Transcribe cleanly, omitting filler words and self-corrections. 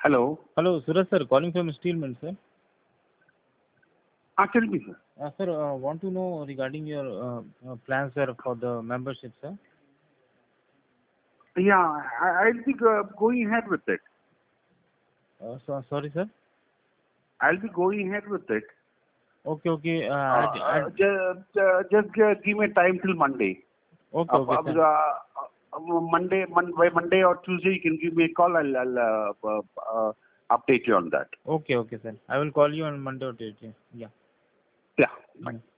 Hello. Hello, Suraj sir, calling from Steelman, sir. Tell me, sir. Sir, want to know regarding your plans, sir, for the membership, sir. Yeah, I'll be going ahead with it. Sorry, sir. I'll be going ahead with it. Okay. Just give me time till Monday. Okay, sir. By Monday or Tuesday, you can give me a call. I'll update you on that. Okay, sir. I will call you on Monday or Tuesday. Yeah. Yeah. Bye.